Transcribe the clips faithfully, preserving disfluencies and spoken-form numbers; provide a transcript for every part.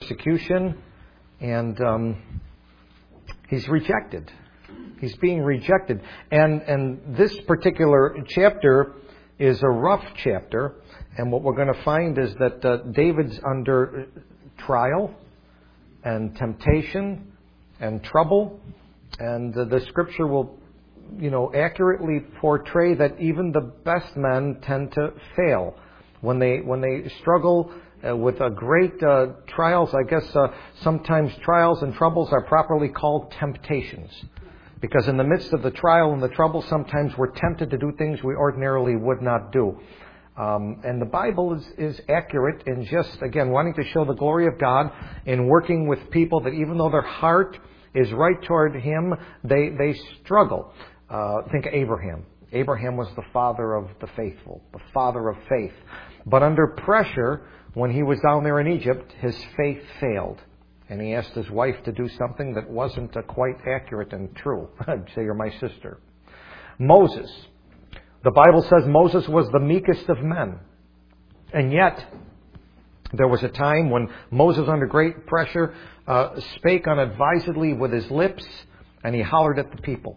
persecution, and um, he's rejected. He's being rejected. And, and this particular chapter is a rough chapter, and what we're going to find is that uh, David's under trial and temptation and trouble, and uh, the Scripture will, you know, accurately portray that even the best men tend to fail when they when they struggle uh, with a great uh, trials. I guess uh, sometimes trials and troubles are properly called temptations, because in the midst of the trial and the trouble, sometimes we're tempted to do things we ordinarily would not do. Um, and the Bible is, is accurate in just, again, wanting to show the glory of God in working with people that even though their heart is right toward Him, they, they struggle. Uh, think of Abraham. Abraham was the father of the faithful, the father of faith. But under pressure, when he was down there in Egypt, his faith failed. And he asked his wife to do something that wasn't uh, quite accurate and true. I'd say, you're my sister. Moses. The Bible says Moses was the meekest of men. And yet, there was a time when Moses, under great pressure, uh, spake unadvisedly with his lips, and he hollered at the people.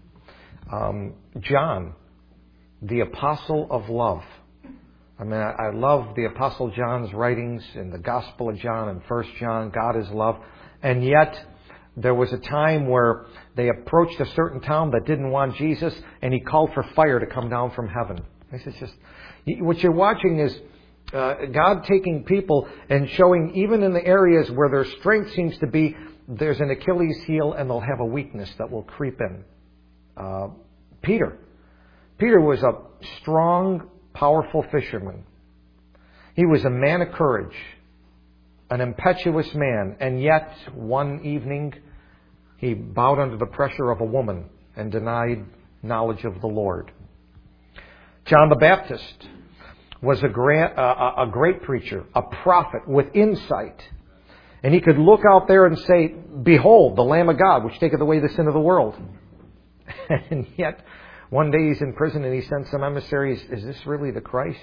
Um, John, the apostle of love. I mean, I, I love the Apostle John's writings in the Gospel of John and First John. God is love. And yet, there was a time where they approached a certain town that didn't want Jesus, and he called for fire to come down from heaven. This is just, what you're watching is uh, God taking people and showing, even in the areas where their strength seems to be, there's an Achilles heel, and they'll have a weakness that will creep in. Uh, Peter. Peter was a strong, powerful fisherman. He was a man of courage, an impetuous man, and yet one evening he bowed under the pressure of a woman and denied knowledge of the Lord. John the Baptist was a great, uh, a great preacher, a prophet with insight. And he could look out there and say, "Behold, the Lamb of God, which taketh away the sin of the world." And yet, one day he's in prison and he sends some emissaries. Is this really the Christ?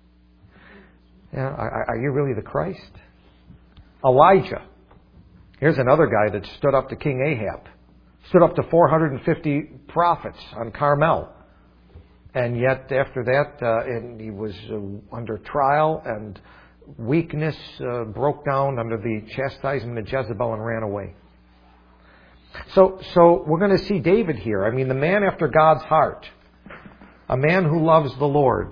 Yeah, are, are you really the Christ? Elijah. Here's another guy that stood up to King Ahab. Stood up to four hundred fifty prophets on Carmel. And yet, after that, uh, and he was uh, under trial, and weakness uh, broke down under the chastisement of Jezebel and ran away. So, so we're going to see David here. I mean, the man after God's heart. A man who loves the Lord.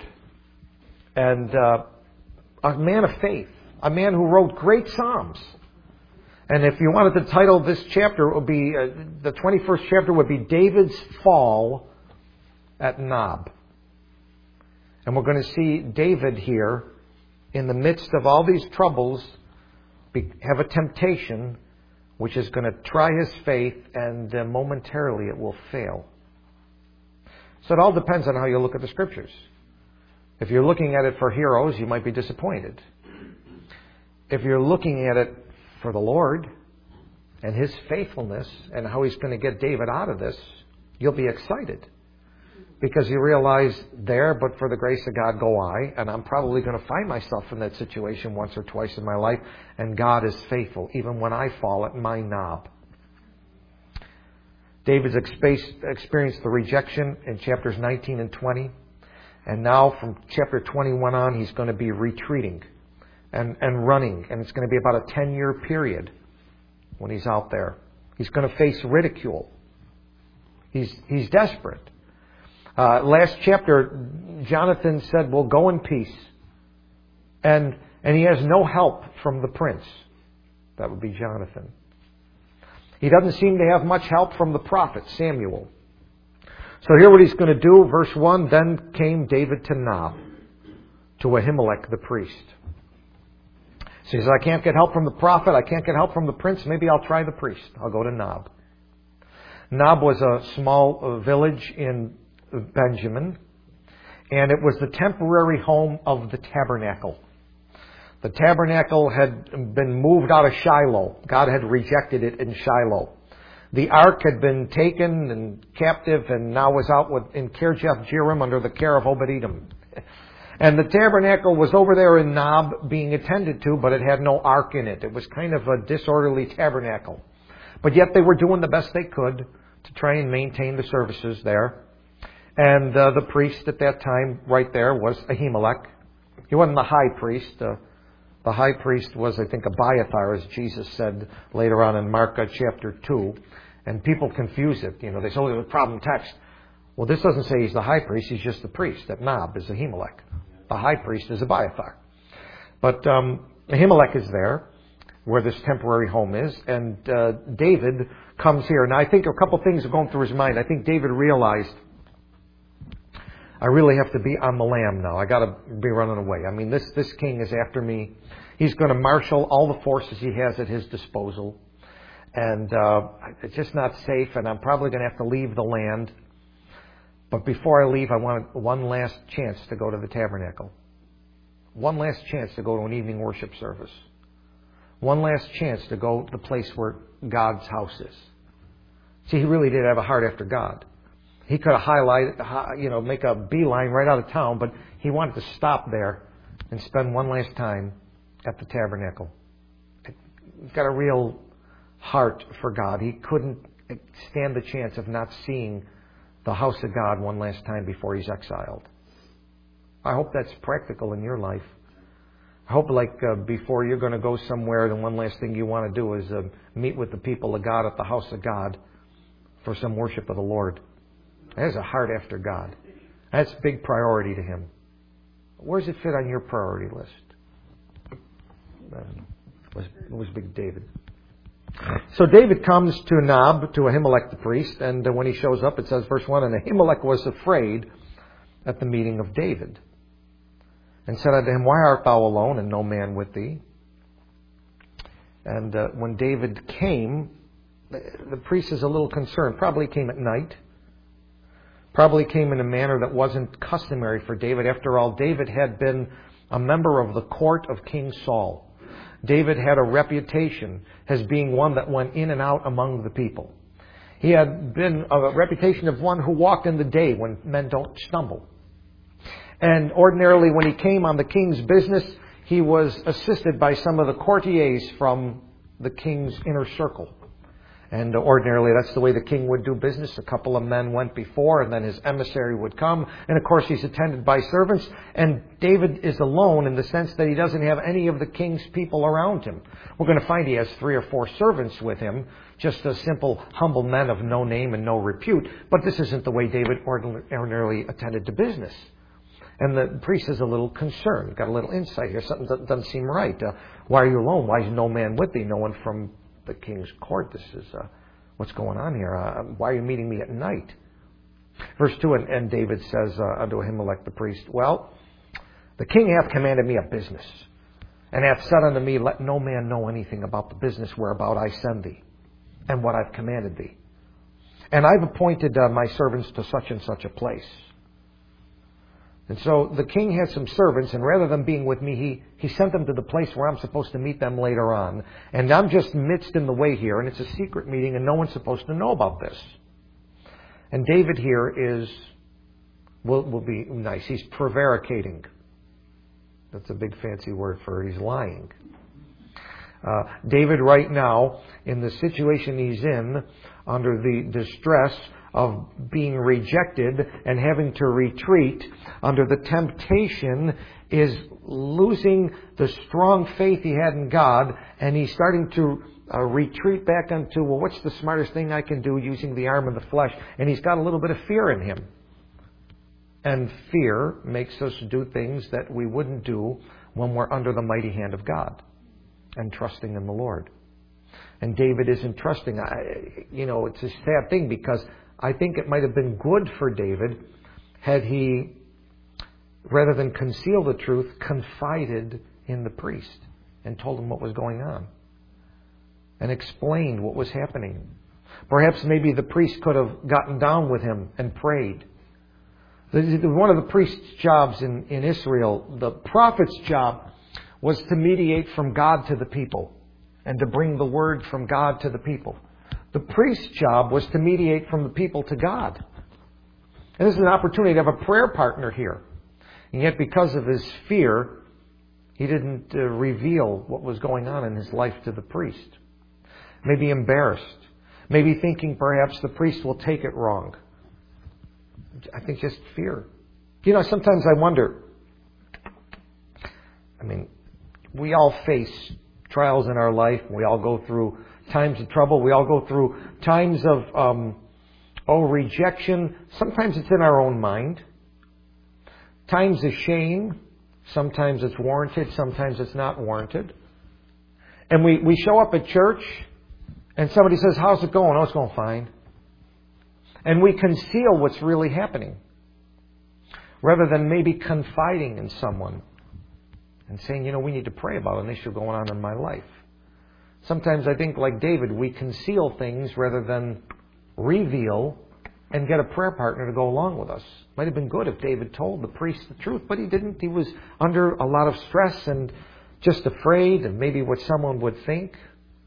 And uh, a man of faith. A man who wrote great psalms. And if you wanted to title this chapter, it would be, uh, the twenty-first chapter would be David's Fall at Nob. And we're going to see David here, in the midst of all these troubles, be, have a temptation which is going to try his faith, and uh, momentarily it will fail. So it all depends on how you look at the Scriptures. If you're looking at it for heroes, you might be disappointed. If you're looking at it for the Lord and His faithfulness and how He's going to get David out of this, you'll be excited. Because you realize, there, but for the grace of God go I, and I'm probably going to find myself in that situation once or twice in my life, and God is faithful, even when I fall at my knob. David's experienced the rejection in chapters nineteen and twenty, and now from chapter twenty-one on, he's going to be retreating and, and running, and it's going to be about a ten-year period when he's out there. He's going to face ridicule. He's, he's desperate. Uh, last chapter, Jonathan said, "Well, go in peace." And and he has no help from the prince. That would be Jonathan. He doesn't seem to have much help from the prophet, Samuel. So here what he's going to do, verse one, "Then came David to Nob, to Ahimelech the priest." So he says, "I can't get help from the prophet, I can't get help from the prince, maybe I'll try the priest. I'll go to Nob." Nob was a small uh, village in Benjamin, and it was the temporary home of the tabernacle. The tabernacle had been moved out of Shiloh. God had rejected it in Shiloh. The ark had been taken and captive, and now was out with, in Kirjath Jearim under the care of Obed-Edom. And the tabernacle was over there in Nob being attended to, but it had no ark in it. It was kind of a disorderly tabernacle. But yet they were doing the best they could to try and maintain the services there. And uh, the priest at that time right there was Ahimelech. He wasn't the high priest. Uh, the high priest was, I think, Abiathar, as Jesus said later on in Mark uh, chapter two. And people confuse it. You know, they say, oh, there's a problem text. Well, this doesn't say he's the high priest. He's just the priest. That Nob is Ahimelech. The high priest is Abiathar. But um, Ahimelech is there, where this temporary home is. And uh, David comes here. Now, I think a couple things are going through his mind. I think David realized, I really have to be on the lam now. I got to be running away. I mean, this, this king is after me. He's going to marshal all the forces he has at his disposal. And uh, it's just not safe, and I'm probably going to have to leave the land. But before I leave, I want one last chance to go to the tabernacle. One last chance to go to an evening worship service. One last chance to go to the place where God's house is. See, he really did have a heart after God. He could have highlighted, you know, make a beeline right out of town, but he wanted to stop there and spend one last time at the tabernacle. He's got a real heart for God. He couldn't stand the chance of not seeing the house of God one last time before he's exiled. I hope that's practical in your life. I hope, like, uh, before you're going to go somewhere, the one last thing you want to do is uh, meet with the people of God at the house of God for some worship of the Lord. There's a heart after God. That's a big priority to him. Where does it fit on your priority list? Uh, it was, it was big David. So David comes to Nob, to Ahimelech the priest, and uh, when he shows up, it says, verse one, and Ahimelech was afraid at the meeting of David, and said unto him, why art thou alone, and no man with thee? And uh, when David came, the priest is a little concerned. Probably came at night. Probably came in a manner that wasn't customary for David. After all, David had been a member of the court of King Saul. David had a reputation as being one that went in and out among the people. He had been a reputation of one who walked in the day when men don't stumble. And ordinarily when he came on the king's business, he was assisted by some of the courtiers from the king's inner circle. And ordinarily that's the way the king would do business. A couple of men went before, and then his emissary would come. And of course he's attended by servants. And David is alone in the sense that he doesn't have any of the king's people around him. We're going to find he has three or four servants with him, just as simple, humble men of no name and no repute. But this isn't the way David ordinarily attended to business. And the priest is a little concerned. Got a little insight here. Something that doesn't seem right. Uh, why are you alone? Why is no man with thee? No one from the king's court. This is uh, what's going on here. Uh, why are you meeting me at night? Verse two, and, and David says uh, unto Ahimelech the priest, well, the king hath commanded me a business, and hath said unto me, let no man know anything about the business whereabout I send thee, and what I've commanded thee. And I've appointed uh, my servants to such and such a place. And so the king had some servants, and rather than being with me, he, he sent them to the place where I'm supposed to meet them later on. And I'm just midst in the way here, and it's a secret meeting, and no one's supposed to know about this. And David here is, will, will be nice, he's prevaricating. That's a big fancy word for he's lying. Uh, David right now, in the situation he's in, under the distress of being rejected and having to retreat, under the temptation, is losing the strong faith he had in God, and he's starting to uh, retreat back into, well, what's the smartest thing I can do using the arm of the flesh? And he's got a little bit of fear in him. And fear makes us do things that we wouldn't do when we're under the mighty hand of God and trusting in the Lord. And David isn't trusting. I, you know, it's a sad thing, because I think it might have been good for David had he, rather than conceal the truth, confided in the priest and told him what was going on and explained what was happening. Perhaps maybe the priest could have gotten down with him and prayed. One of the priest's jobs in, in Israel, the prophet's job, was to mediate from God to the people and to bring the word from God to the people. The priest's job was to mediate from the people to God. And this is an opportunity to have a prayer partner here. And yet because of his fear, he didn't uh, reveal what was going on in his life to the priest. Maybe embarrassed. Maybe thinking perhaps the priest will take it wrong. I think just fear. You know, sometimes I wonder, I mean, we all face trials in our life. We all go through times of trouble. We all go through times of, um, oh, rejection. Sometimes it's in our own mind. Times of shame. Sometimes it's warranted. Sometimes it's not warranted. And we, we show up at church and somebody says, how's it going? Oh, it's going fine. And we conceal what's really happening rather than maybe confiding in someone and saying, you know, we need to pray about an issue going on in my life. Sometimes I think, like David, we conceal things rather than reveal and get a prayer partner to go along with us. Might have been good if David told the priest the truth, but he didn't. He was under a lot of stress and just afraid of maybe what someone would think.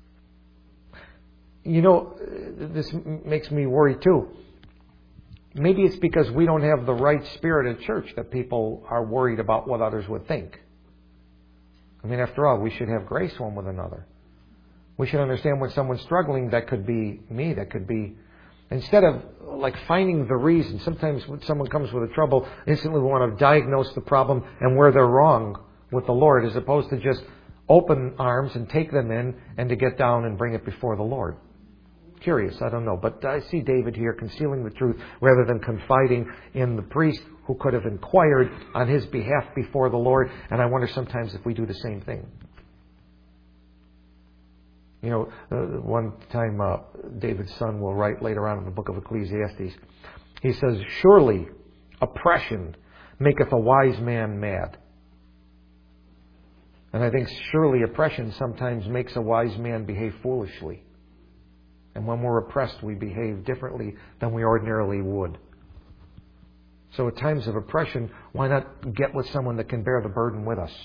You know, this makes me worry too. Maybe it's because we don't have the right spirit at church that people are worried about what others would think. I mean, after all, we should have grace one with another. We should understand when someone's struggling, that could be me, that could be... Instead of like finding the reason, sometimes when someone comes with a trouble, instantly we want to diagnose the problem and where they're wrong with the Lord, as opposed to just open arms and take them in and to get down and bring it before the Lord. Curious, I don't know. But I see David here concealing the truth rather than confiding in the priest who could have inquired on his behalf before the Lord. And I wonder sometimes if we do the same thing. You know, uh, one time uh, David's son will write later on in the book of Ecclesiastes. He says, surely oppression maketh a wise man mad. And I think surely oppression sometimes makes a wise man behave foolishly. And when we're oppressed, we behave differently than we ordinarily would. So at times of oppression, why not get with someone that can bear the burden with us?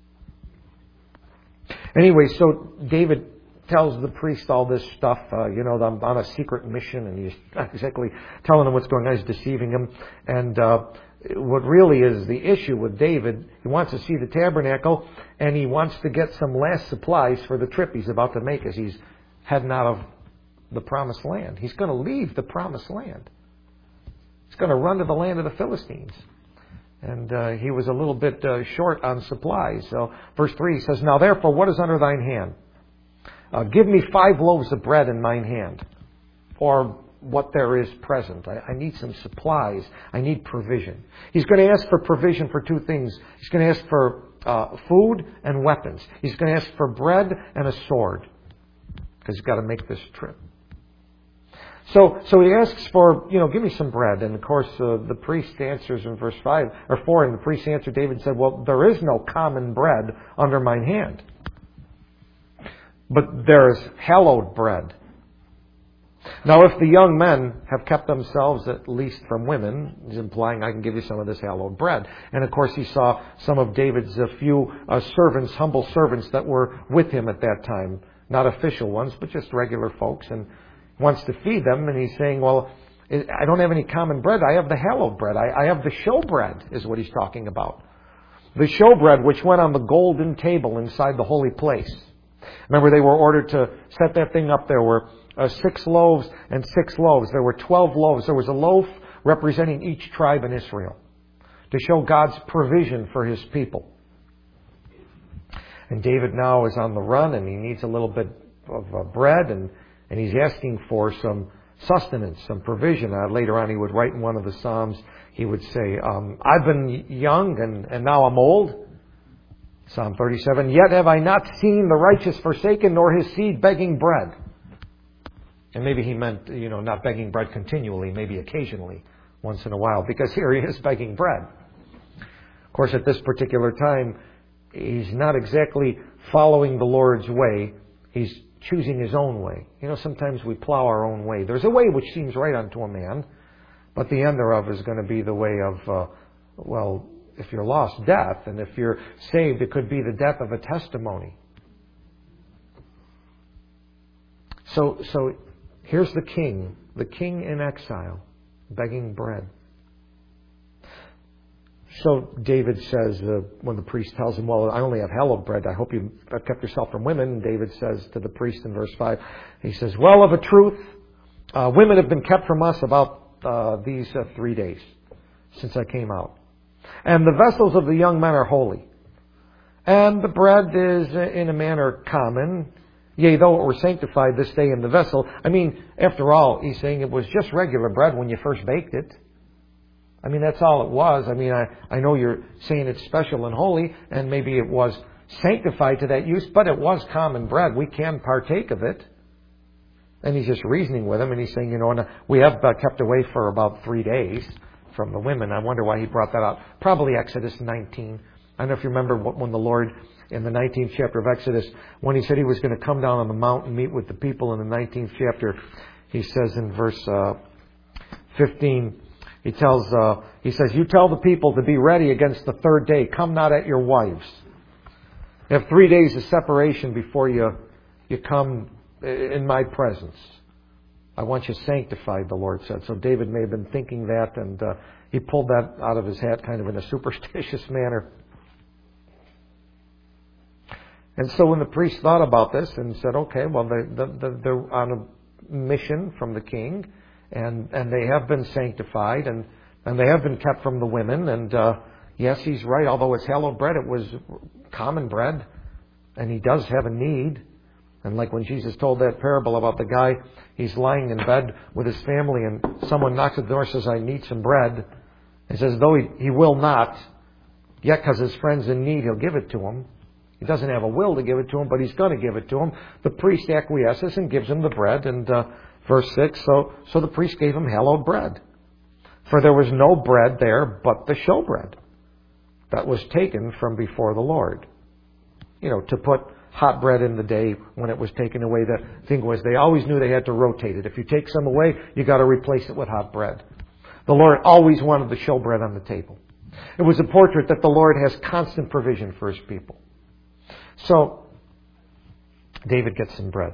Anyway, so David tells the priest all this stuff. Uh, you know, I'm on a secret mission, and he's not exactly telling him what's going on. He's deceiving him. And uh, what really is the issue with David, he wants to see the tabernacle, and he wants to get some last supplies for the trip he's about to make as he's heading out of the promised land. He's going to leave the promised land. He's going to run to the land of the Philistines. And uh, he was a little bit uh, short on supplies. So verse three says, now therefore, what is under thine hand? Uh, give me five loaves of bread in mine hand, or what there is present. I, I need some supplies. I need provision. He's going to ask for provision for two things. He's going to ask for uh, food and weapons. He's going to ask for bread and a sword, because he's got to make this trip. So, so he asks for, you know, give me some bread. And of course, uh, the priest answers in verse five or four, and the priest answered David and said, well, there is no common bread under mine hand, but there is hallowed bread. Now, if the young men have kept themselves at least from women, he's implying I can give you some of this hallowed bread. And of course, he saw some of David's a few uh, servants, humble servants that were with him at that time, not official ones, but just regular folks, and wants to feed them. And he's saying, well, I don't have any common bread. I have the hallowed bread. I, I have the showbread, is what he's talking about. The showbread which went on the golden table inside the holy place. Remember, they were ordered to set that thing up. There were uh, six loaves and six loaves. There were twelve loaves. There was a loaf representing each tribe in Israel to show God's provision for His people. And David now is on the run, and he needs a little bit of uh, bread, and, and he's asking for some sustenance, some provision. Uh, later on, he would write in one of the Psalms, he would say, um, I've been young, and, and now I'm old. Psalm thirty-seven, yet have I not seen the righteous forsaken, nor his seed begging bread. And maybe he meant, you know, not begging bread continually, maybe occasionally, once in a while, because here he is begging bread. Of course, at this particular time, he's not exactly following the Lord's way. He's choosing his own way. You know, sometimes we plow our own way. There's a way which seems right unto a man, but the end thereof is going to be the way of, uh, well, if you're lost, death. And if you're saved, it could be the death of a testimony. So, so here's the king, the king in exile, begging bread. So David says, uh, when the priest tells him, well, I only have hallowed bread, I hope you have kept yourself from women. And David says to the priest in verse five, he says, well, of a truth, uh, women have been kept from us about uh, these uh, three days since I came out. And the vessels of the young men are holy. And the bread is uh, in a manner common. Yea, though it were sanctified this day in the vessel. I mean, after all, he's saying it was just regular bread when you first baked it. I mean, that's all it was. I mean, I, I know you're saying it's special and holy, and maybe it was sanctified to that use, but it was common bread. We can partake of it. And he's just reasoning with him, and he's saying, you know, and we have uh, kept away for about three days from the women. I wonder why he brought that out. Probably Exodus nineteen. I don't know if you remember when the Lord, in the nineteenth chapter of Exodus, when he said he was going to come down on the mountain and meet with the people in the nineteenth chapter, he says in verse uh, fifteen, he tells, uh, he says, you tell the people to be ready against the third day. Come not at your wives. You have three days of separation before you, you come in my presence. I want you sanctified, the Lord said. So David may have been thinking that, and uh, he pulled that out of his hat kind of in a superstitious manner. And so when the priest thought about this and said, okay, well, they, they, they're on a mission from the king, and, and they have been sanctified, and, and they have been kept from the women. And uh, yes, he's right. Although it's hallowed bread, it was common bread, and he does have a need. And like when Jesus told that parable about the guy, he's lying in bed with his family, and someone knocks at the door and says, I need some bread. And says, though he, he will not, yet because his friend's in need, he'll give it to him. He doesn't have a will to give it to him, but he's going to give it to him. The priest acquiesces and gives him the bread. And uh, verse six, so, so the priest gave him hallowed bread. For there was no bread there but the showbread that was taken from before the Lord. You know, to put hot bread in the day when it was taken away, the thing was they always knew they had to rotate it. If you take some away, you got to replace it with hot bread. The Lord always wanted the showbread on the table. It was a portrait that the Lord has constant provision for His people. So, David gets some bread.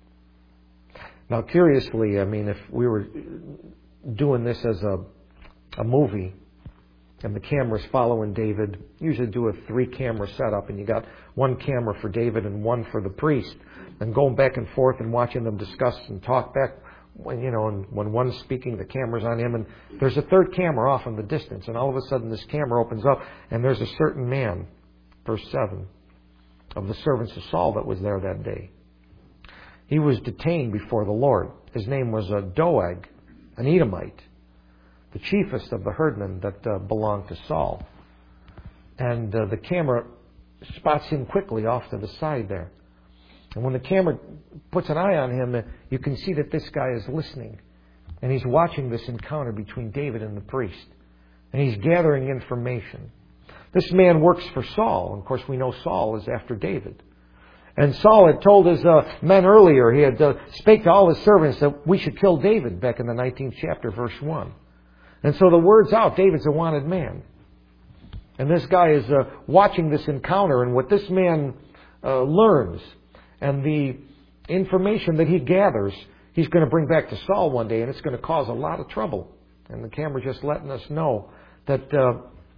Now, curiously, I mean, if we were doing this as a, a movie, and the cameras following David, usually do a three-camera setup, and you got one camera for David and one for the priest, and going back and forth and watching them discuss and talk back. When you know, and when one's speaking, the camera's on him, and there's a third camera off in the distance, and all of a sudden this camera opens up, and there's a certain man, verse seven, of the servants of Saul that was there that day. He was detained before the Lord. His name was uh, Doeg, an Edomite, the chiefest of the herdmen that uh, belonged to Saul. And uh, the camera spots him quickly off to the side there. And when the camera puts an eye on him, uh, you can see that this guy is listening. And he's watching this encounter between David and the priest. And he's gathering information. This man works for Saul. And of course, we know Saul is after David. And Saul had told his uh, men earlier, he had uh, spake to all his servants that we should kill David back in the nineteenth chapter, verse one. And so the word's out, David's a wanted man. And this guy is uh, watching this encounter, and what this man uh, learns and the information that he gathers, he's going to bring back to Saul one day, and it's going to cause a lot of trouble. And the camera just letting us know that, uh,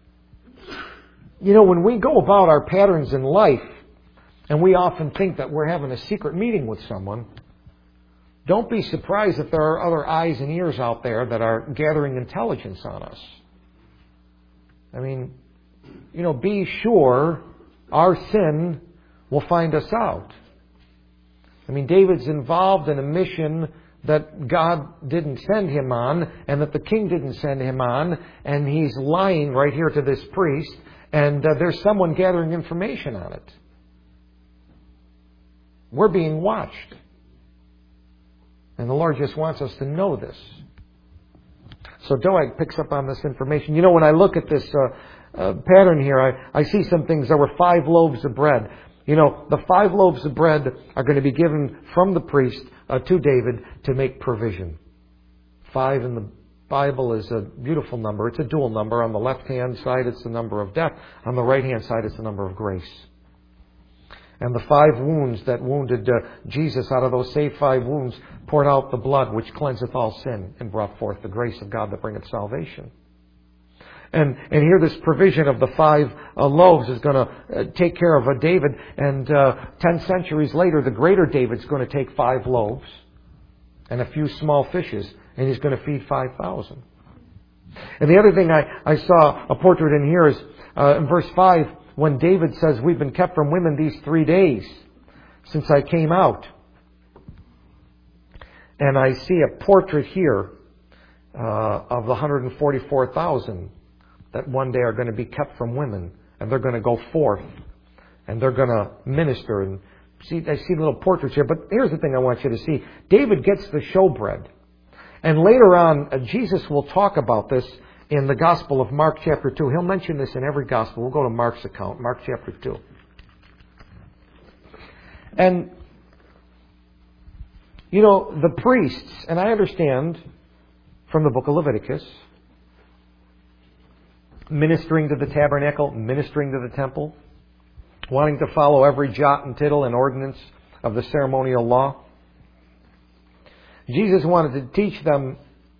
you know, when we go about our patterns in life, and we often think that we're having a secret meeting with someone, don't be surprised if there are other eyes and ears out there that are gathering intelligence on us. I mean, you know, be sure our sin will find us out. I mean, David's involved in a mission that God didn't send him on, and that the king didn't send him on, and he's lying right here to this priest, and uh, there's someone gathering information on it. We're being watched. And the Lord just wants us to know this. So Doeg picks up on this information. You know, when I look at this uh, uh, pattern here, I, I see some things. There were five loaves of bread. You know, the five loaves of bread are going to be given from the priest uh, to David to make provision. Five in the Bible is a beautiful number. It's a dual number. On the left-hand side, it's the number of death. On the right-hand side, it's the number of grace. And the five wounds that wounded uh, Jesus, out of those same five wounds, poured out the blood which cleanseth all sin and brought forth the grace of God that bringeth salvation. And, and here this provision of the five uh, loaves is going to uh, take care of a David. And uh, ten centuries later, the greater David's going to take five loaves and a few small fishes, and he's going to feed five thousand. And the other thing I, I saw a portrait in here is uh, in verse five, when David says, we've been kept from women these three days since I came out. And I see a portrait here uh, of the one hundred forty-four thousand that one day are going to be kept from women. And they're going to go forth. And they're going to minister. And see, I see little portraits here. But here's the thing I want you to see. David gets the showbread. And later on, uh, Jesus will talk about this in the Gospel of Mark chapter two. He'll mention this in every Gospel. We'll go to Mark's account, Mark chapter two. And, you know, the priests, and I understand from the book of Leviticus, ministering to the tabernacle, ministering to the temple, wanting to follow every jot and tittle and ordinance of the ceremonial law. Jesus wanted to teach them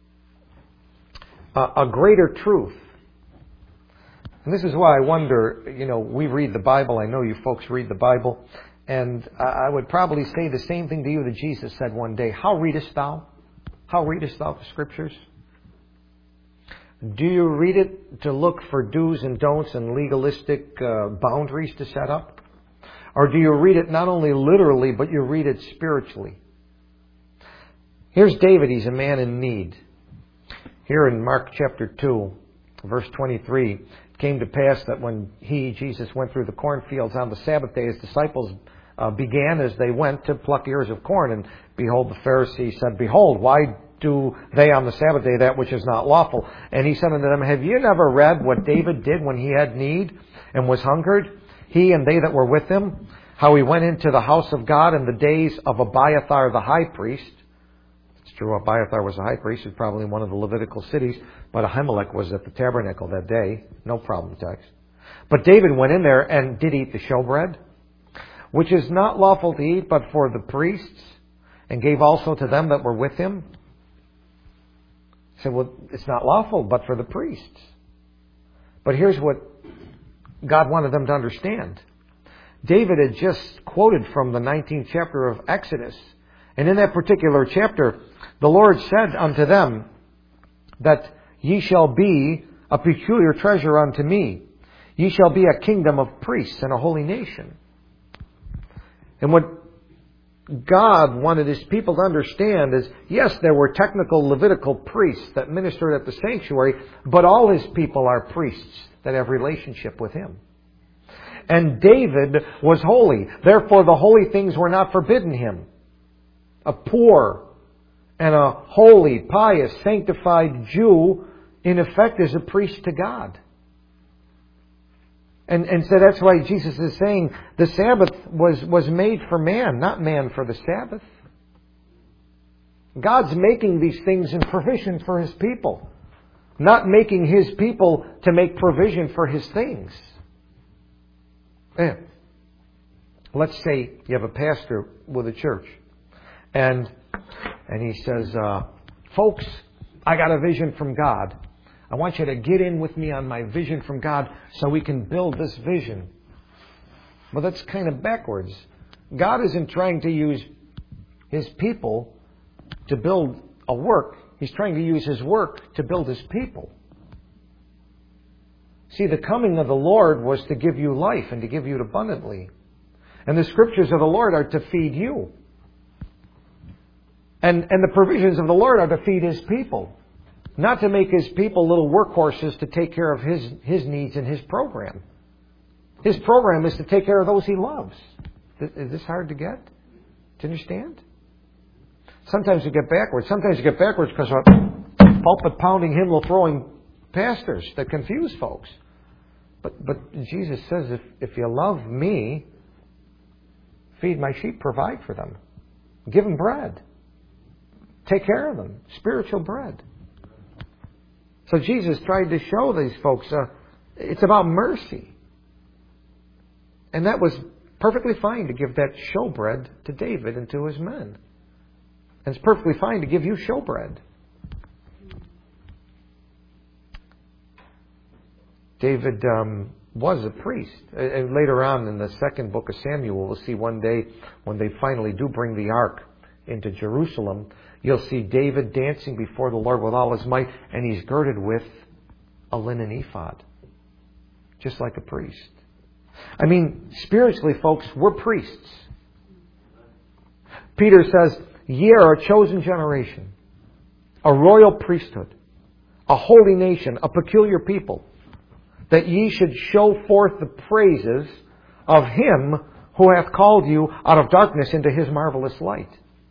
a, a greater truth. And this is why I wonder, you know, we read the Bible. I know you folks read the Bible. And I would probably say the same thing to you that Jesus said one day. How readest thou? How readest thou the Scriptures? Do you read it to look for do's and don'ts and legalistic uh, boundaries to set up? Or do you read it not only literally, but you read it spiritually? Here's David. He's a man in need. Here in Mark chapter two, verse twenty-three, it came to pass that when he, Jesus, went through the cornfields on the Sabbath day, his disciples uh, began as they went to pluck ears of corn. And behold, the Pharisees said, behold, why do they on the Sabbath day that which is not lawful? And he said unto them, have you never read what David did when he had need and was hungered, he and they that were with him? How he went into the house of God in the days of Abiathar the high priest. It's true, Abiathar was a high priest. It's probably in one of the Levitical cities. But Ahimelech was at the tabernacle that day. No problem text. But David went in there and did eat the showbread, which is not lawful to eat but for the priests, and gave also to them that were with him. He said, well, it's not lawful but for the priests. But here's what God wanted them to understand. David had just quoted from the nineteenth chapter of Exodus. And in that particular chapter, the Lord said unto them that ye shall be a peculiar treasure unto me. Ye shall be a kingdom of priests and a holy nation. And what God wanted His people to understand is, yes, there were technical Levitical priests that ministered at the sanctuary, but all His people are priests that have relationship with Him. And David was holy. Therefore, the holy things were not forbidden him. A poor and a holy, pious, sanctified Jew, in effect, is a priest to God. And, and so that's why Jesus is saying the Sabbath was, was made for man, not man for the Sabbath. God's making these things in provision for His people, not making His people to make provision for His things. And let's say you have a pastor with a church, and and he says, uh, folks, I got a vision from God. I want you to get in with me on my vision from God so we can build this vision. Well, that's kind of backwards. God isn't trying to use His people to build a work. He's trying to use His work to build His people. See, the coming of the Lord was to give you life and to give you it abundantly. And the Scriptures of the Lord are to feed you. And, and the provisions of the Lord are to feed His people. Not to make His people little workhorses to take care of His, His needs and His program. His program is to take care of those He loves. Is this hard to get? To understand? Sometimes you get backwards. Sometimes you get backwards because of pulpit pounding, hymnal throwing pastors that confuse folks. But but Jesus says, if, if you love me, feed my sheep, provide for them. Give them bread. Take care of them. Spiritual bread. So Jesus tried to show these folks, uh, it's about mercy. And that was perfectly fine to give that showbread to David and to his men. And it's perfectly fine to give you showbread. David um, was a priest. And later on in the second book of Samuel, we'll see one day when they finally do bring the ark into Jerusalem, you'll see David dancing before the Lord with all his might, and he's girded with a linen ephod, just like a priest. I mean, spiritually, folks, we're priests. Peter says, ye are a chosen generation, a royal priesthood, a holy nation, a peculiar people, that ye should show forth the praises of Him who hath called you out of darkness into His marvelous light.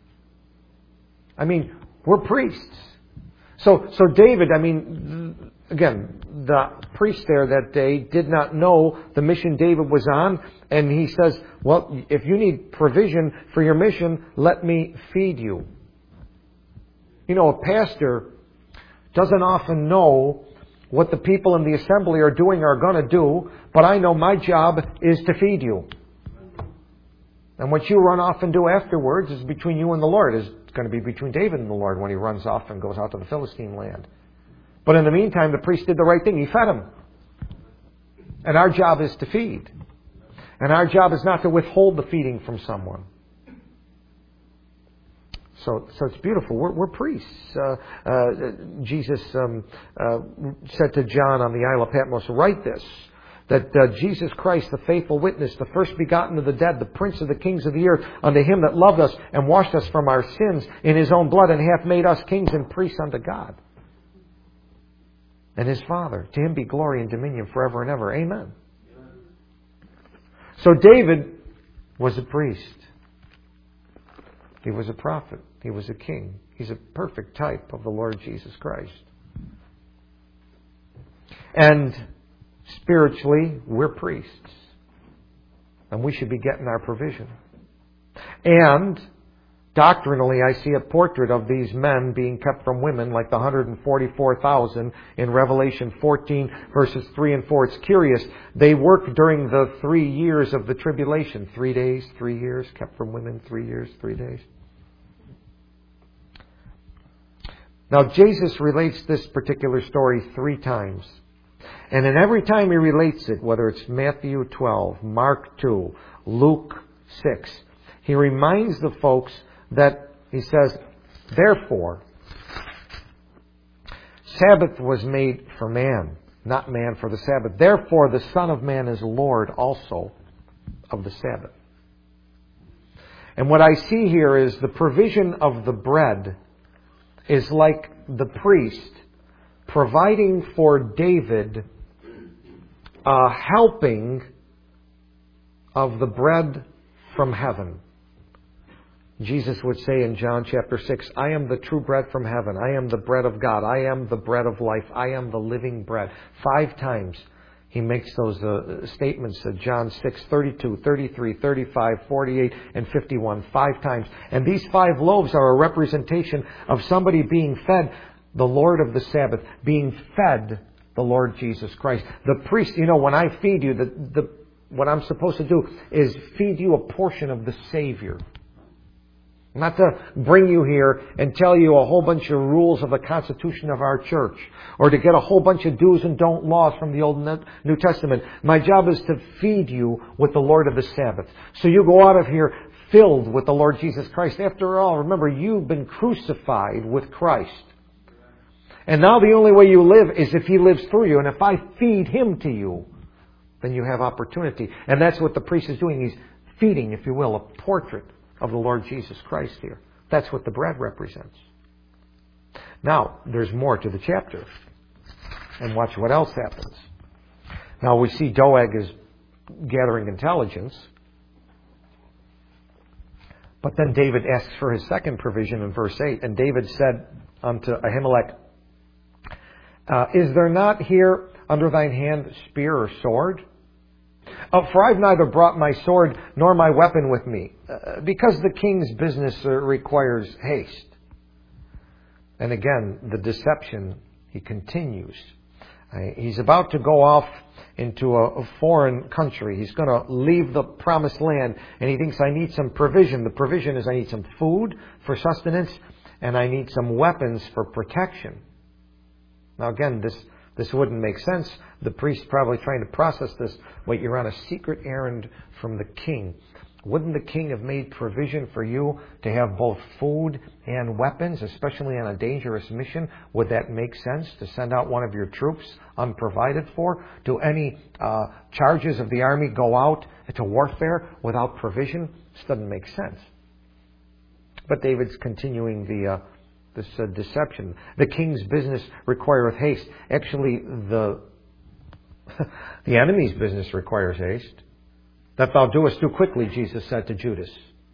I mean, we're priests. So, so David, I mean, again, the priest there that day did not know the mission David was on, and he says, well, if you need provision for your mission, let me feed you. You know, a pastor doesn't often know what the people in the assembly are doing or are going to do, but I know my job is to feed you. And what you run off and do afterwards is between you and the Lord. Is going to be between David and the Lord when he runs off and goes out to the Philistine land. But in the meantime, the priest did the right thing. He fed him. And our job is to feed. And our job is not to withhold the feeding from someone. So, so it's beautiful. We're, we're priests. Uh, uh, Jesus um, uh, said to John on the Isle of Patmos, write this, that uh, Jesus Christ, the faithful witness, the first begotten of the dead, the prince of the kings of the earth, unto Him that loved us and washed us from our sins in His own blood, and hath made us kings and priests unto God and His Father. To Him be glory and dominion forever and ever. Amen. So David was a priest. He was a prophet. He was a king. He's a perfect type of the Lord Jesus Christ. And spiritually, we're priests. And we should be getting our provision. And doctrinally, I see a portrait of these men being kept from women, like the one hundred forty-four thousand in Revelation fourteen, verses three and four. It's curious. They work during the three years of the tribulation. Three days, three years, kept from women, three years, three days. Now, Jesus relates this particular story three times. And in every time He relates it, whether it's Matthew twelve, Mark two, Luke six, He reminds the folks that He says, therefore, Sabbath was made for man, not man for the Sabbath. Therefore, the Son of Man is Lord also of the Sabbath. And what I see here is the provision of the bread is like the priest providing for David a helping of the bread from heaven. Jesus would say in John chapter six, I am the true bread from heaven. I am the bread of God. I am the bread of life. I am the living bread. Five times He makes those uh, statements at John six, thirty-two, thirty-three, thirty-five, forty-eight, and fifty-one. Five times. And these five loaves are a representation of somebody being fed the Lord of the Sabbath, being fed the Lord Jesus Christ. The priest, you know, when I feed you, the, the what I'm supposed to do is feed you a portion of the Savior. Not to bring you here and tell you a whole bunch of rules of the Constitution of our church, or to get a whole bunch of do's and don't laws from the Old and New Testament. My job is to feed you with the Lord of the Sabbath. So you go out of here filled with the Lord Jesus Christ. After all, remember, you've been crucified with Christ. And now the only way you live is if He lives through you. And if I feed Him to you, then you have opportunity. And that's what the priest is doing. He's feeding, if you will, a portrait of the Lord Jesus Christ here. That's what the bread represents. Now, there's more to the chapter. And watch what else happens. Now, we see Doeg is gathering intelligence. But then David asks for his second provision in verse eight. And David said unto Ahimelech, uh, Is there not here under thine hand spear or sword? Uh, for I've neither brought my sword nor my weapon with me, uh, because the king's business uh, requires haste. And again, the deception, he continues. Uh, he's about to go off into a, a foreign country. He's going to leave the promised land, and he thinks, I need some provision. The provision is I need some food for sustenance, and I need some weapons for protection. Now again, this This wouldn't make sense. The priest probably trying to process this. Wait, you're on a secret errand from the king. Wouldn't the king have made provision for you to have both food and weapons, especially on a dangerous mission? Would that make sense to send out one of your troops unprovided for? Do any uh, charges of the army go out to warfare without provision? This doesn't make sense. But David's continuing the uh, this uh, deception. The king's business requireth haste. Actually, the the enemy's business requires haste. That thou doest too quickly, Jesus said to Judas.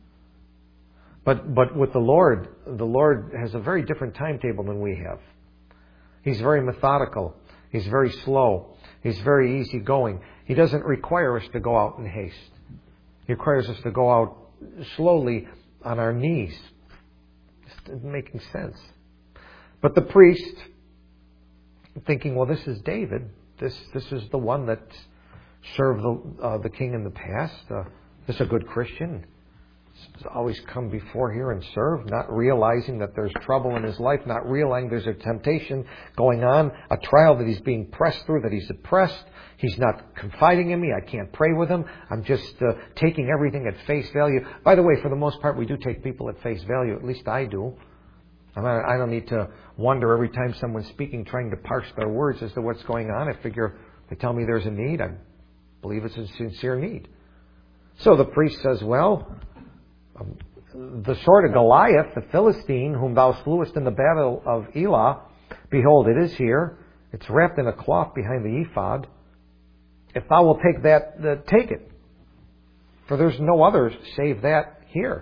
But but with the Lord, the Lord has a very different timetable than we have. He's very methodical. He's very slow. He's very easygoing. He doesn't require us to go out in haste. He requires us to go out slowly on our knees. Just isn't making sense. But the priest, thinking, well, this is David. This this is the one that served the, uh, the king in the past. Uh, this is a good Christian. He's always come before here and served, not realizing that there's trouble in his life, not realizing there's a temptation going on, a trial that he's being pressed through, that he's oppressed. He's not confiding in me. I can't pray with him. I'm just uh, taking everything at face value. By the way, for the most part, we do take people at face value. At least I do. I mean, I don't need to wonder every time someone's speaking, trying to parse their words as to what's going on. I figure they tell me there's a need. I believe it's a sincere need. So the priest says, well, um, the sword of Goliath, the Philistine, whom thou slewest in the battle of Elah, behold, it is here. It's wrapped in a cloth behind the ephod. If thou wilt take that, uh, take it. For there's no other save that here.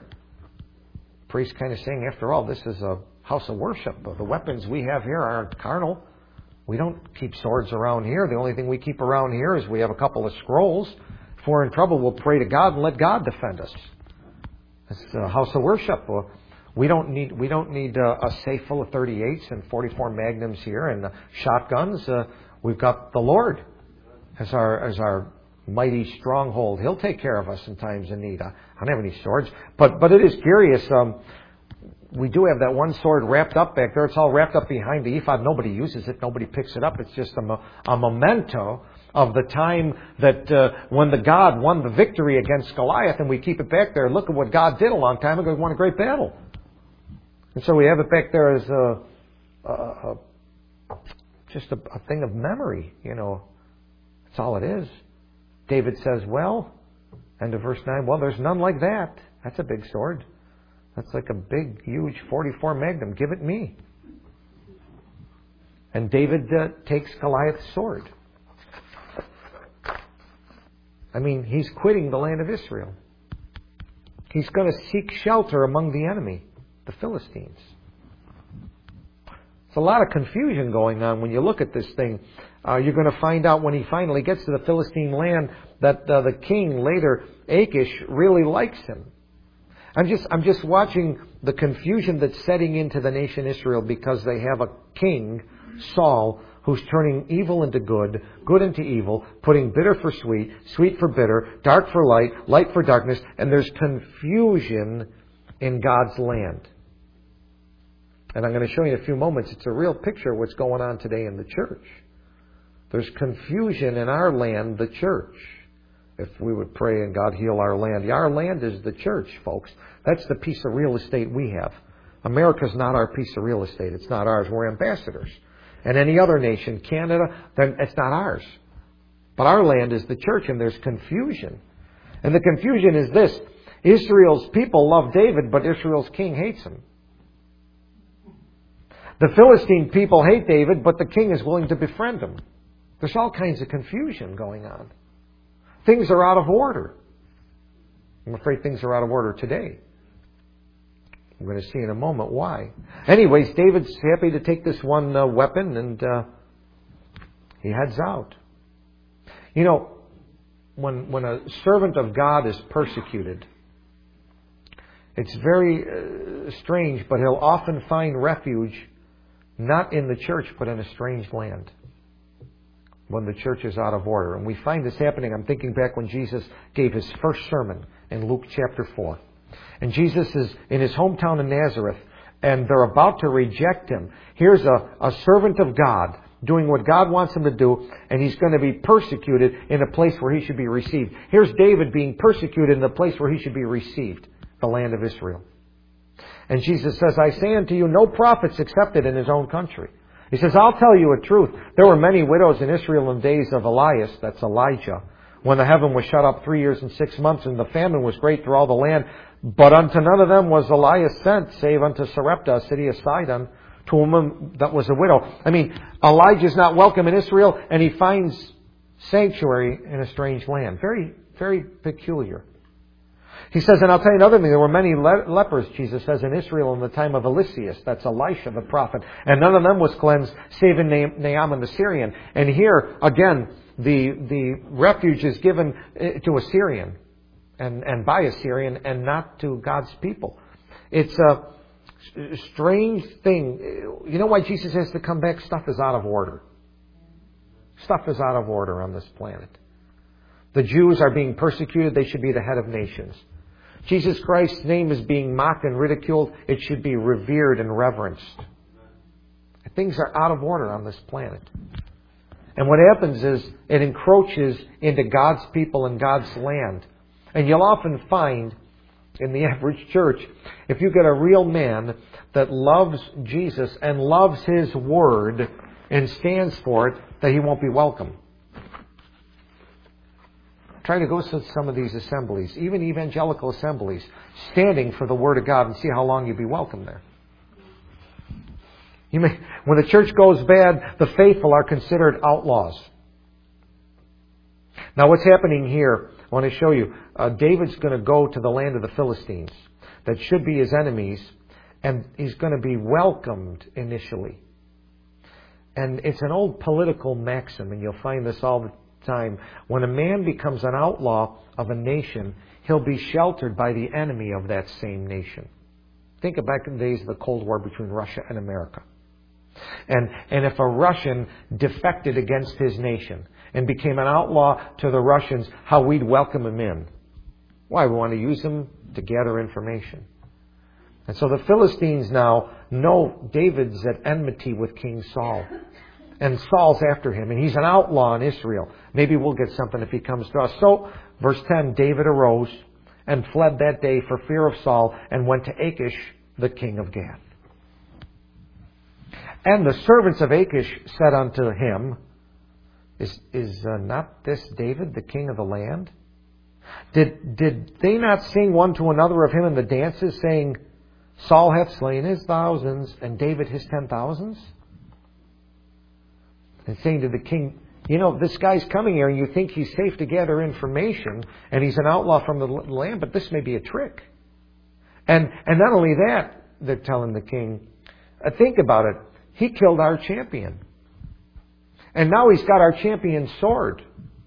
The priest kind of saying, after all, this is a house of worship. The weapons we have here aren't carnal. We don't keep swords around here. The only thing we keep around here is we have a couple of scrolls. If we're in trouble, we'll pray to God and let God defend us. It's a house of worship. We don't need we don't need a, a safe full of thirty-eights and forty-four Magnums here and shotguns. Uh, we've got the Lord as our as our mighty stronghold. He'll take care of us in times of need. I, I don't have any swords, but but it is curious. Um, We do have that one sword wrapped up back there. It's all wrapped up behind the ephod. Nobody uses it. Nobody picks it up. It's just a, mo- a memento of the time that uh, when the God won the victory against Goliath, and we keep it back there. Look at what God did a long time ago. He won a great battle. And so we have it back there as a, a, a just a, a thing of memory. You know, that's all it is. David says, well, end of verse nine, well, there's none like that. That's a big sword. That's like a big, huge forty-four Magnum. Give it me. And David uh, takes Goliath's sword. I mean, he's quitting the land of Israel. He's going to seek shelter among the enemy, the Philistines. There's a lot of confusion going on when you look at this thing. Uh, you're going to find out when he finally gets to the Philistine land that uh, the king later, Achish, really likes him. I'm just I'm just watching the confusion that's setting into the nation Israel because they have a king, Saul, who's turning evil into good, good into evil, putting bitter for sweet, sweet for bitter, dark for light, light for darkness, and there's confusion in God's land. And I'm going to show you in a few moments, it's a real picture of what's going on today in the church. There's confusion in our land, the church. If we would pray and God heal our land. Our land is the church, folks. That's the piece of real estate we have. America's not our piece of real estate. It's not ours. We're ambassadors. And any other nation, Canada, then it's not ours. But our land is the church, and there's confusion. And the confusion is this. Israel's people love David, but Israel's king hates him. The Philistine people hate David, but the king is willing to befriend him. There's all kinds of confusion going on. Things are out of order. I'm afraid things are out of order today. I'm going to see in a moment why. Anyways, David's happy to take this one uh, weapon, and uh, he heads out. You know, when when a servant of God is persecuted, it's very uh, strange, but he'll often find refuge not in the church, but in a strange land, when the church is out of order. And we find this happening. I'm thinking back when Jesus gave his first sermon in Luke chapter four. And Jesus is in his hometown in Nazareth, and they're about to reject him. Here's a, a servant of God, doing what God wants him to do, and he's going to be persecuted in a place where he should be received. Here's David being persecuted in the place where he should be received, the land of Israel. And Jesus says, I say unto you, no prophet's accepted in his own country. He says, I'll tell you a truth. There were many widows in Israel in the days of Elias, that's Elijah, when the heaven was shut up three years and six months, and the famine was great through all the land. But unto none of them was Elias sent, save unto Sarepta, a city of Sidon, to a woman that was a widow. I mean, Elijah's not welcome in Israel, and he finds sanctuary in a strange land. Very, very peculiar. He says, and I'll tell you another thing, there were many le- lepers, Jesus says, in Israel in the time of Eliseus. That's Elisha the prophet. And none of them was cleansed, save in Na- Naaman the Syrian. And here, again, the the refuge is given to a Syrian, and, and by a Syrian, and not to God's people. It's a strange thing. You know why Jesus has to come back? Stuff is out of order. Stuff is out of order on this planet. The Jews are being persecuted. They should be the head of nations. Jesus Christ's name is being mocked and ridiculed. It should be revered and reverenced. Things are out of order on this planet. And what happens is it encroaches into God's people and God's land. And you'll often find in the average church, if you get a real man that loves Jesus and loves His Word and stands for it, that he won't be welcome. Try to go to some of these assemblies, even evangelical assemblies, standing for the Word of God, and see how long you'll be welcome there. You may, when the church goes bad, the faithful are considered outlaws. Now what's happening here, I want to show you. Uh, David's going to go to the land of the Philistines that should be his enemies, and he's going to be welcomed initially. And it's an old political maxim, and you'll find this all the time. When a man becomes an outlaw of a nation, he'll be sheltered by the enemy of that same nation. Think of back in the days of the Cold War between Russia and America. And, and if a Russian defected against his nation and became an outlaw to the Russians, how we'd welcome him in. Why? We want to use him to gather information. And so the Philistines now know David's at enmity with King Saul. And Saul's after him. And he's an outlaw in Israel. Maybe we'll get something if he comes to us. So, verse ten, David arose and fled that day for fear of Saul and went to Achish, the king of Gath. And the servants of Achish said unto him, Is, is uh, not this David, the king of the land? Did, did they not sing one to another of him in the dances, saying, Saul hath slain his thousands, and David his ten thousands? And saying to the king, you know, this guy's coming here, and you think he's safe to gather information, and he's an outlaw from the land, but this may be a trick. And and not only that, they're telling the king, uh, think about it, he killed our champion. And now he's got our champion's sword.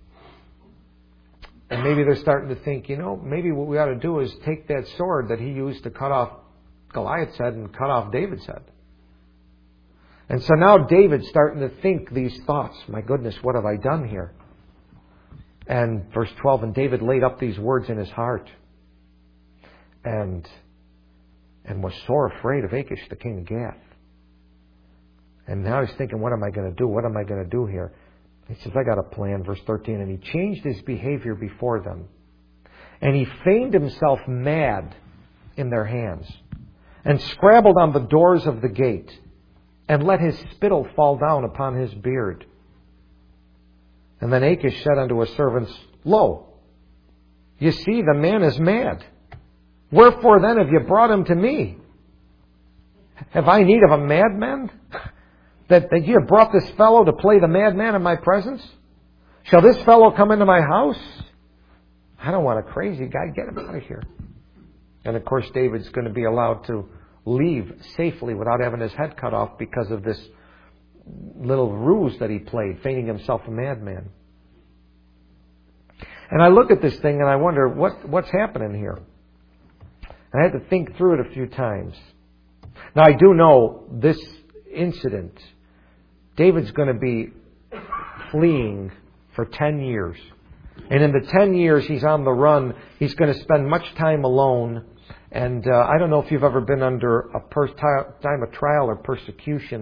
And maybe they're starting to think, you know, maybe what we ought to do is take that sword that he used to cut off Goliath's head and cut off David's head. And so now David's starting to think these thoughts. My goodness, what have I done here? And verse twelve, and David laid up these words in his heart and, and was sore afraid of Achish, the king of Gath. And now he's thinking, what am I going to do? What am I going to do here? He says, I got a plan, verse thirteen. And he changed his behavior before them. And he feigned himself mad in their hands. And scrabbled on the doors of the gate. And let his spittle fall down upon his beard. And then Achish said unto his servants, Lo, you see, the man is mad. Wherefore then have you brought him to me? Have I need of a madman? That, that you have brought this fellow to play the madman in my presence? Shall this fellow come into my house? I don't want a crazy guy. Get him out of here. And of course, David's going to be allowed to leave safely without having his head cut off because of this little ruse that he played, feigning himself a madman. And I look at this thing and I wonder, what, what's happening here? I had to think through it a few times. Now, I do know this incident, David's going to be fleeing for ten years. And in the ten years he's on the run, he's going to spend much time alone. And uh, I don't know if you've ever been under a per- time of trial or persecution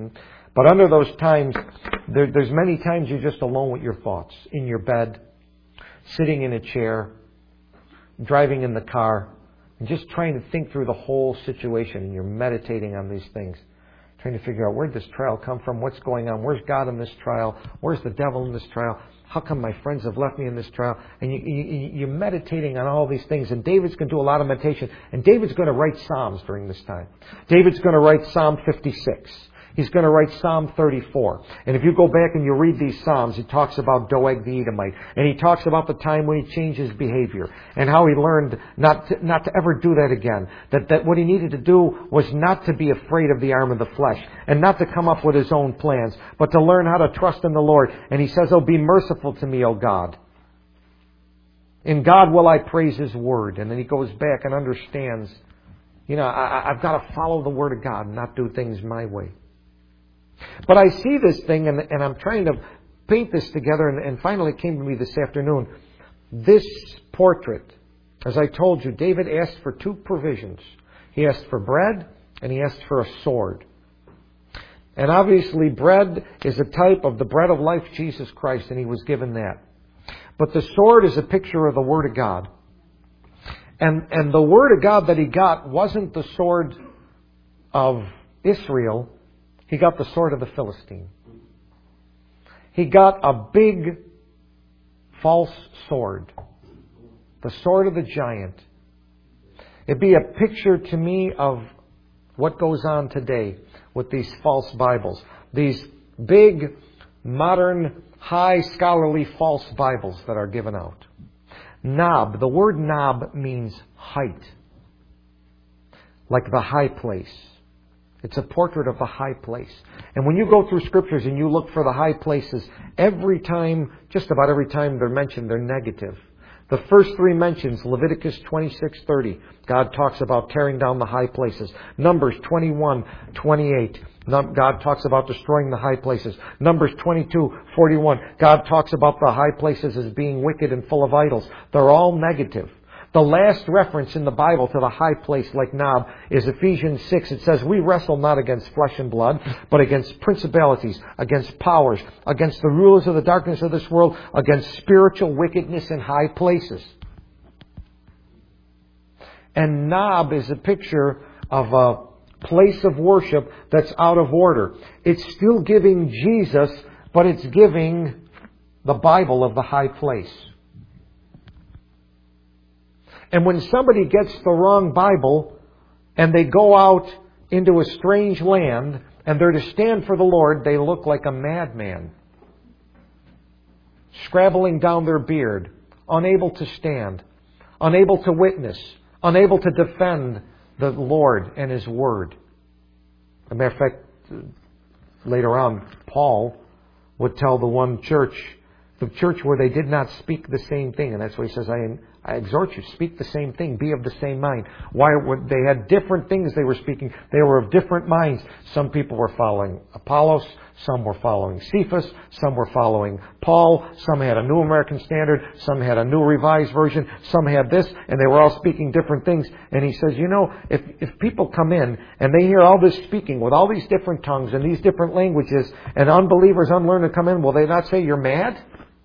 But under those times, there, there's many times you're just alone with your thoughts. In your bed, sitting in a chair, driving in the car, and just trying to think through the whole situation. And you're meditating on these things. Trying to figure out, where did this trial come from? What's going on? Where's God in this trial? Where's the devil in this trial? How come my friends have left me in this trial? And you, you, you're meditating on all these things. And David's going to do a lot of meditation. And David's going to write Psalms during this time. David's going to write Psalm fifty-six. He's going to write Psalm thirty-four. And if you go back and you read these Psalms, he talks about Doeg the Edomite. And he talks about the time when he changed his behavior. And how he learned not to, not to ever do that again. That, that what he needed to do was not to be afraid of the arm of the flesh. And not to come up with his own plans. But to learn how to trust in the Lord. And he says, oh, be merciful to me, O God. In God will I praise His Word. And then he goes back and understands, you know, I, I've got to follow the Word of God and not do things my way. But I see this thing, and, and I'm trying to paint this together, and, and finally it came to me this afternoon. This portrait, as I told you, David asked for two provisions. He asked for bread, and he asked for a sword. And obviously bread is a type of the bread of life, Jesus Christ, and he was given that. But the sword is a picture of the Word of God. And, and the Word of God that he got wasn't the sword of Israel. He got the sword of the Philistine. He got a big false sword. The sword of the giant. It'd be a picture to me of what goes on today with these false Bibles. These big, modern, high scholarly false Bibles that are given out. Nob. The word nob means height. Like the high place. It's a portrait of the high place. And when you go through Scriptures and you look for the high places, every time, just about every time they're mentioned, they're negative. The first three mentions, Leviticus twenty-six thirty, God talks about tearing down the high places. Numbers twenty-one twenty-eight, God talks about destroying the high places. Numbers twenty-two forty-one, God talks about the high places as being wicked and full of idols. They're all negative. The last reference in the Bible to the high place like Nob is Ephesians six. It says, we wrestle not against flesh and blood, but against principalities, against powers, against the rulers of the darkness of this world, against spiritual wickedness in high places. And Nob is a picture of a place of worship that's out of order. It's still giving Jesus, but it's giving the Bible of the high place. And when somebody gets the wrong Bible and they go out into a strange land and they're to stand for the Lord, they look like a madman. Scrabbling down their beard, unable to stand, unable to witness, unable to defend the Lord and His Word. As a matter of fact, later on, Paul would tell the one church, the church where they did not speak the same thing, and that's why he says, I I exhort you, speak the same thing, be of the same mind. Why? They had different things they were speaking. They were of different minds. Some people were following Apollos, some were following Cephas, some were following Paul, some had a New American Standard, some had a New Revised Version, some had this, and they were all speaking different things. And he says, you know, if, if people come in and they hear all this speaking with all these different tongues and these different languages, and unbelievers, unlearned come in, will they not say you're mad?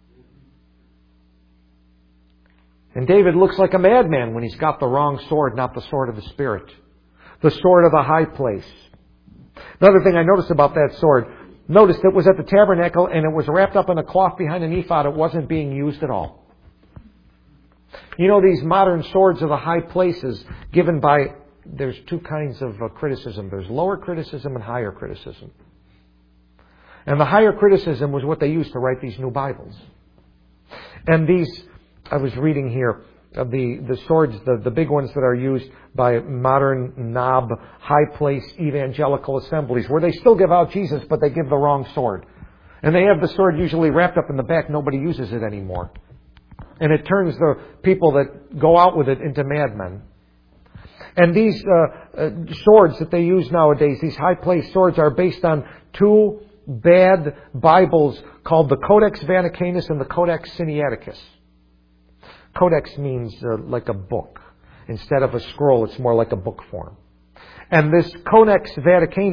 And David looks like a madman when he's got the wrong sword, not the sword of the Spirit. The sword of the high place. Another thing I noticed about that sword, notice it was at the tabernacle and it was wrapped up in a cloth behind an ephod. It wasn't being used at all. You know, these modern swords of the high places given by, there's two kinds of uh, criticism. There's lower criticism and higher criticism. And the higher criticism was what they used to write these new Bibles. And these... I was reading here of the, the swords, the, the big ones that are used by modern Nob, high place evangelical assemblies, where they still give out Jesus, but they give the wrong sword. And they have the sword usually wrapped up in the back. Nobody uses it anymore. And it turns the people that go out with it into madmen. And these uh, uh, swords that they use nowadays, these high place swords, are based on two bad Bibles called the Codex Vaticanus and the Codex Sinaiticus. Codex means uh, like a book. Instead of a scroll, it's more like a book form. And this Codex Vaticanus,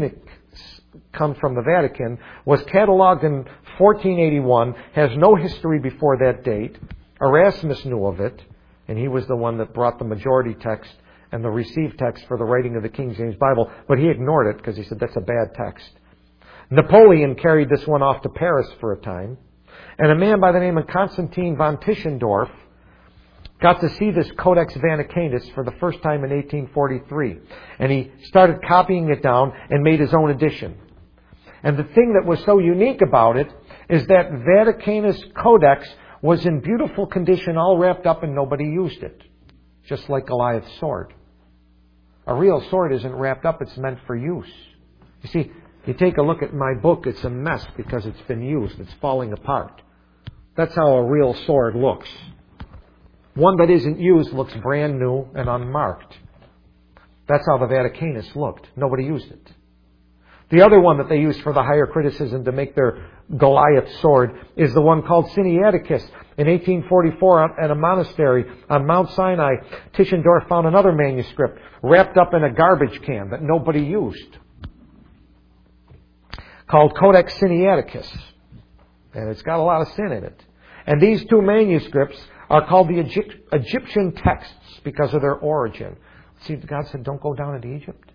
come from the Vatican, was catalogued in fourteen eighty-one, has no history before that date. Erasmus knew of it, and he was the one that brought the majority text and the received text for the writing of the King James Bible, but he ignored it because he said that's a bad text. Napoleon carried this one off to Paris for a time, and a man by the name of Constantine von Tischendorf got to see this Codex Vaticanus for the first time in eighteen forty-three. And he started copying it down and made his own edition. And the thing that was so unique about it is that Vaticanus Codex was in beautiful condition, all wrapped up, and nobody used it. Just like Goliath's sword. A real sword isn't wrapped up, it's meant for use. You see, you take a look at my book, it's a mess because it's been used. It's falling apart. That's how a real sword looks. One that isn't used looks brand new and unmarked. That's how the Vaticanus looked. Nobody used it. The other one that they used for the higher criticism to make their Goliath sword is the one called Sinaiticus. In eighteen forty-four, at a monastery on Mount Sinai, Tischendorf found another manuscript wrapped up in a garbage can that nobody used, called Codex Sinaiticus. And it's got a lot of sin in it. And these two manuscripts are called the Egyptian texts because of their origin. See, God said, don't go down into Egypt.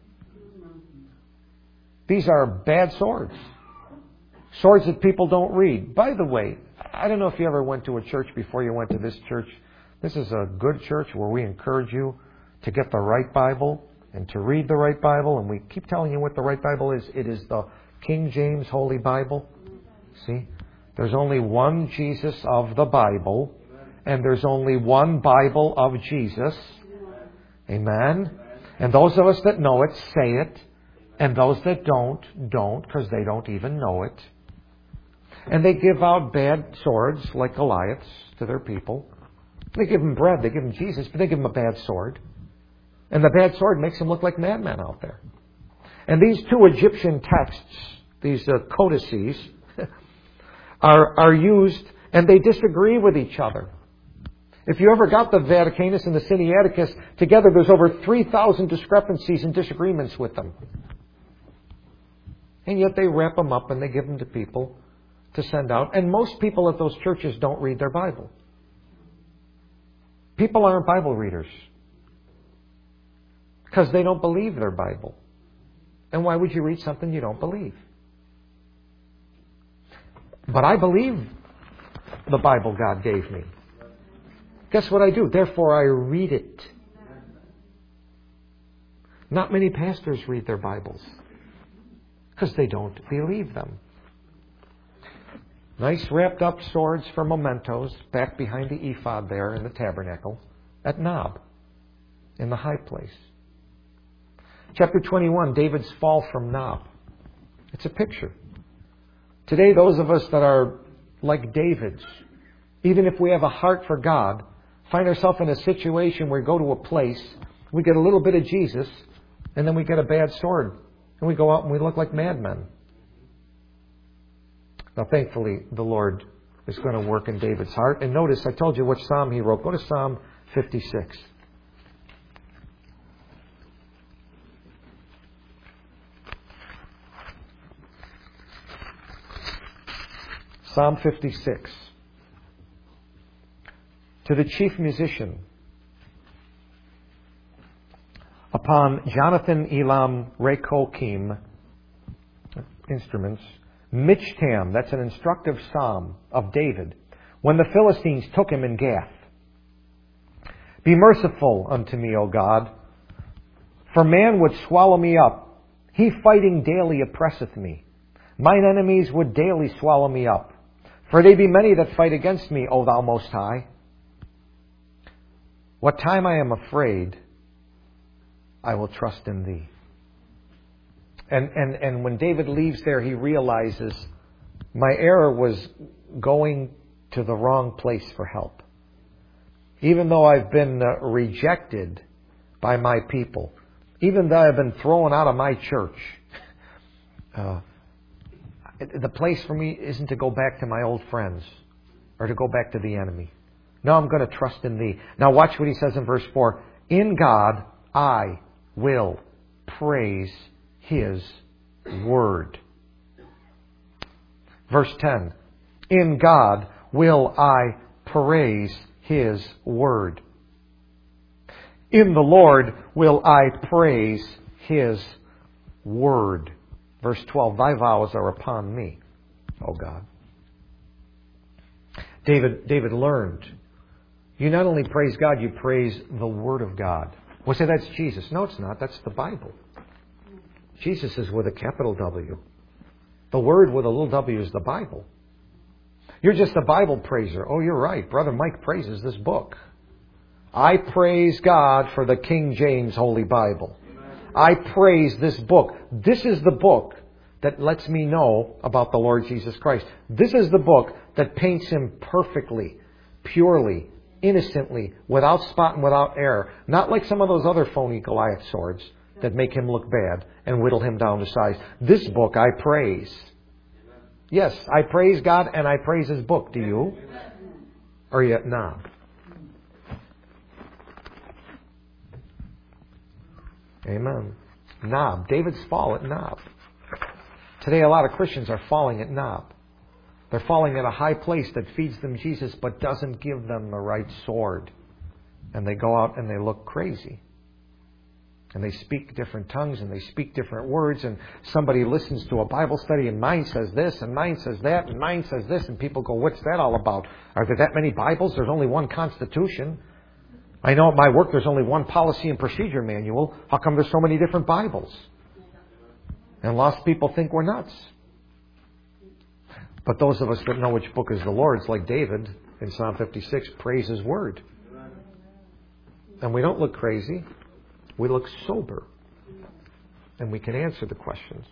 These are bad swords. Swords that people don't read. By the way, I don't know if you ever went to a church before you went to this church. This is a good church where we encourage you to get the right Bible and to read the right Bible. And we keep telling you what the right Bible is. It is the King James Holy Bible. See? There's only one Jesus of the Bible. And there's only one Bible of Jesus. Amen. And those of us that know it, say it. And those that don't, don't, because they don't even know it. And they give out bad swords like Goliaths to their people. They give them bread, they give them Jesus, but they give them a bad sword. And the bad sword makes them look like madmen out there. And these two Egyptian texts, these uh, codices, are, are used, and they disagree with each other. If you ever got the Vaticanus and the Sinaiticus together, there's over three thousand discrepancies and disagreements with them. And yet they wrap them up and they give them to people to send out. And most people at those churches don't read their Bible. People aren't Bible readers. Because they don't believe their Bible. And why would you read something you don't believe? But I believe the Bible God gave me. Guess what I do? Therefore I read it. Not many pastors read their Bibles. Because they don't believe them. Nice wrapped up swords for mementos back behind the ephod there in the tabernacle at Nob in the high place. Chapter twenty-one, David's fall from Nob. It's a picture. Today, those of us that are like David's, even if we have a heart for God, find ourselves in a situation where we go to a place, we get a little bit of Jesus, and then we get a bad sword. And we go out and we look like madmen. Now, thankfully, the Lord is going to work in David's heart. And notice, I told you which psalm he wrote. Go to Psalm fifty-six. Psalm fifty-six. To the chief musician, upon Jonathan Elam Rekokim instruments, Michtam, that's an instructive psalm of David, when the Philistines took him in Gath. Be merciful unto me, O God, for man would swallow me up. He fighting daily oppresseth me. Mine enemies would daily swallow me up. For they be many that fight against me, O thou Most High. What time I am afraid, I will trust in thee. And, and, and when David leaves there, he realizes my error was going to the wrong place for help. Even though I've been uh, rejected by my people, even though I've been thrown out of my church, uh, the place for me isn't to go back to my old friends or to go back to the enemy. No, I'm going to trust in thee. Now watch what he says in verse four. In God I will praise his word. Verse ten. In God will I praise His word. In the Lord will I praise His word. Verse twelve. Thy vows are upon me, O God. David, David learned. You not only praise God, you praise the Word of God. We'll say that's Jesus. No, it's not. That's the Bible. Jesus is with a capital W. The Word with a little w is the Bible. You're just a Bible praiser. Oh, you're right. Brother Mike praises this book. I praise God for the King James Holy Bible. I praise this book. This is the book that lets me know about the Lord Jesus Christ. This is the book that paints Him perfectly, purely, innocently, without spot and without error. Not like some of those other phony Goliath swords that make Him look bad and whittle Him down to size. This book I praise. Yes, I praise God and I praise His book. Do you? Or yet not? Amen. Nob. David's fall at Nob. Today a lot of Christians are falling at Nob. They're falling at a high place that feeds them Jesus but doesn't give them the right sword. And they go out and they look crazy. And they speak different tongues and they speak different words, and somebody listens to a Bible study and mine says this and mine says that and mine says this, and people go, what's that all about? Are there that many Bibles? There's only one Constitution. I know at my work there's only one policy and procedure manual. How come there's so many different Bibles? And lost people think we're nuts. But those of us that know which book is the Lord's, like David in Psalm fifty-six, praise His word. And we don't look crazy. We look sober. And we can answer the questions.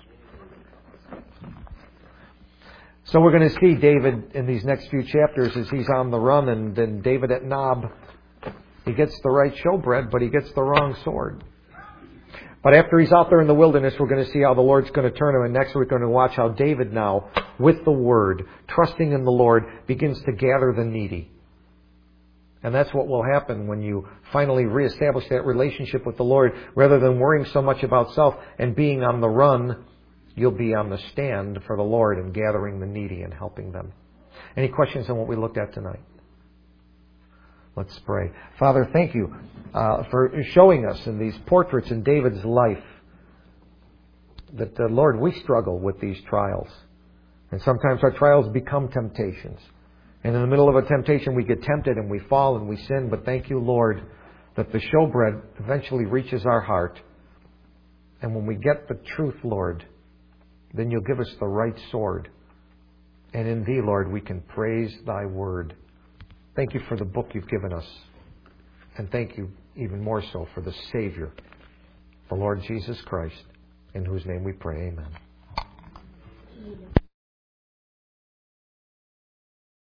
So we're going to see David in these next few chapters as he's on the run, and then David at Nob. He gets the right showbread, but he gets the wrong sword. But after he's out there in the wilderness, we're going to see how the Lord's going to turn him. And next we're going to watch how David now, with the Word, trusting in the Lord, begins to gather the needy. And that's what will happen when you finally reestablish that relationship with the Lord. Rather than worrying so much about self and being on the run, you'll be on the stand for the Lord and gathering the needy and helping them. Any questions on what we looked at tonight? Let's pray. Father, thank you uh, for showing us in these portraits in David's life that, uh, Lord, we struggle with these trials. And sometimes our trials become temptations. And in the middle of a temptation, we get tempted and we fall and we sin. But thank you, Lord, that the showbread eventually reaches our heart. And when we get the truth, Lord, then you'll give us the right sword. And in Thee, Lord, we can praise Thy word. Thank you for the book you've given us. And thank you even more so for the Savior, the Lord Jesus Christ, in whose name we pray. Amen.